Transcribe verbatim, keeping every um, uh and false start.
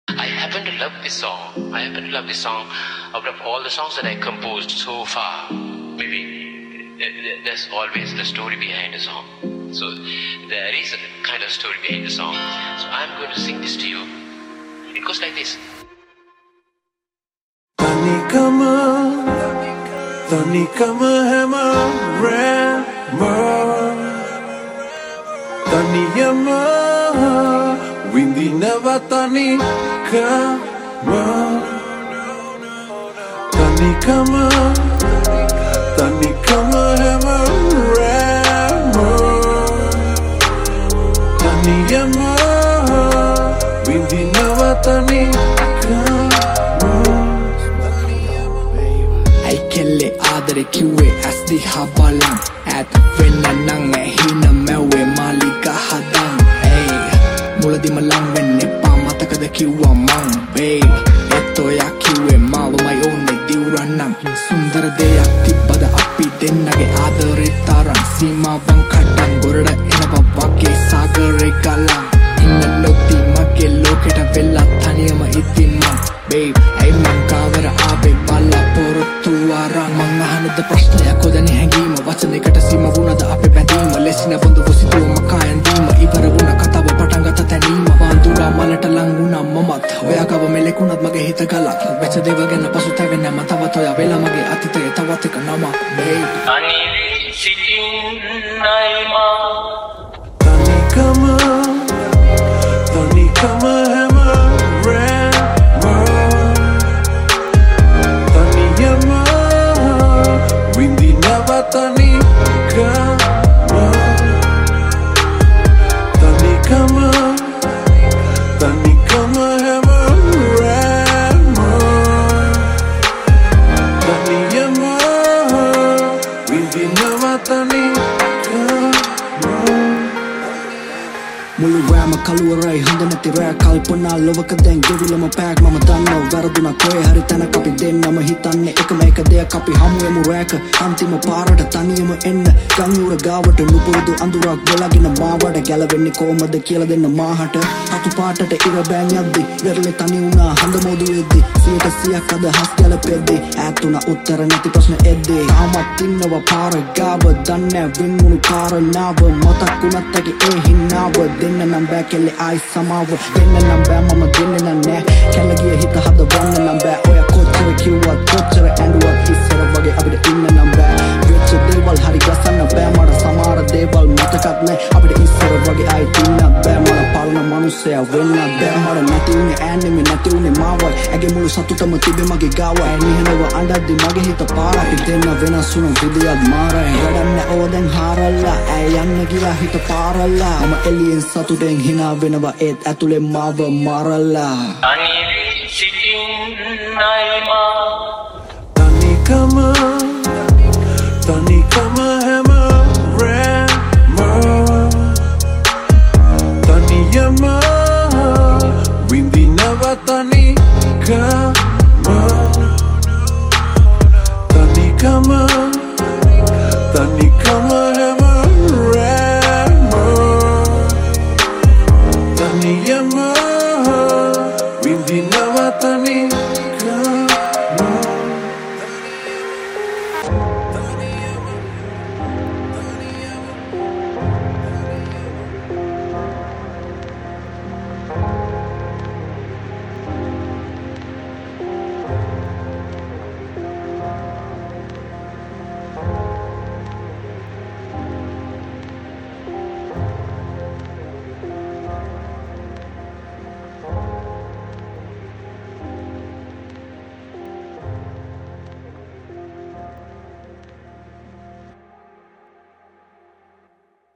I happen to love this song. I happen to love this song out of all the songs that I composed so far. Maybe there's always the story behind a song. So there is a kind of story behind the song. So I'm going to sing this to you. It goes like this. Tanikama, tanikama hema rama, taniyama, windi nava tanikama, tanikama, tanikama hema rama, taniyama, windi nava tanikama. Kelle aadare kiwe asdi habalan at wenna nang hina mewe malika hadan hey muladi malang wenne pa matakada kiwa mang babe ettoya kiwe mawa mai onne diuranam sundara deyak tibbada appi dennage aadare taran sima wan kaddan gorada enawa wage sagare galan inna notti mage loketa vella thaniyama ittimma babe ay man kawara aabe balla porottu warang man ahanada ප්‍රශ්නයක් හොදන්නේ හැංගීම වචනයකට සීම වුණද අපේ බැඳීම ලෙසින බඳ වසිතුව මකායන් දීම ඉවර වුණ කතාව පටන් ගත තැනීම වන්දුරා මලට ලං වුණා මමත් ඔයා ගව මෙලෙකුණත් මගේ හිත ගලක් වෙච්ච දේව ගැන පසුතැවෙන්නේ මම තවත් ඔයා වෙලා මගේ අතීතය තවත් එක නමක් babe අනිවි සිටින්නයි මා tanikama tanikama hema rama taniyama windi nava tanikama tanikama tanikama hema rama taniyama windi nava tanikama මුළු රෑම කළුවරයි හොඳ නැති රෑ කල්පනා ලොවක දැන් ගෙවිලම පැක් මම දන්නව වැරදුනා කොහේ හරි තැනක අපි දෙන්නම හිතන්නේ එකම එක දෙයක් අපි හමුවෙමු රෑක අන්තිම පාරට තනියම එන්න ගංගුර ගාවට නුපුරුදු අඳුරක් ගලගෙන මාවට ගැලවෙන්නේ කොහමද කියලා දෙන්න මාහට අතු පාටට ඉර බෑන් යද්දි වෙරළේ තනි වුණා හඳ මොදු වෙද්දි සියයට සියයක් අදහස් ගැලපෙද්දි ඈතුණා උත්තර නැති ප්‍රශ්න එද්දි ආමත් ඉන්නවා පාර ගාව දන්නේ වෙන්මුණු කාරණාව මතක් වුණත් ඇගේ ඒ හිනාව දෙන්න නම් බෑ කෙල්ලේ ආයි සමාව දෙන්න නම් බෑ මම දෙන්න නම් නෑ කැල්ල ගිය හිත හදවන්න නම් බෑ ඔය කොච්චර කිව්වත් කොච්චර ඇඬුවත් ඉස්සර වගේ අපිට ඉන්න නම් බෑ වෙච්ච දේවල් හරි ගසන්න බෑ මට සමහර දේවල් මතකත් නෑ අපිට ඉස්සර වගේ ආයි තින්න බෑ මට පරණ මනුස්සයා වෙන්න බෑ මට නැති උනේ ඈන්නෙමේ නැති උනේ මාවල් ඇගේ මුළු සතුටම තිබේ මගේ ගාව ඇනිහනව අඬද්දි මගේ හිත පාර අපි දෙන්න වෙනස් වුණු විදියක් මාරයි වැඩන්න ඕ දැන් හාරල්ලා ඇය යන්න ගියා හිත පාරල්ලා මම එළියෙන් සතුටෙන් hina වෙනවා ඒත් ඇතුලේ මාව මරලා අනිවි සිටින්නයි මා tanikama tanikama hema rama taniyama windi nava tanikama tanikama tanikama hema rama taniyama windi nava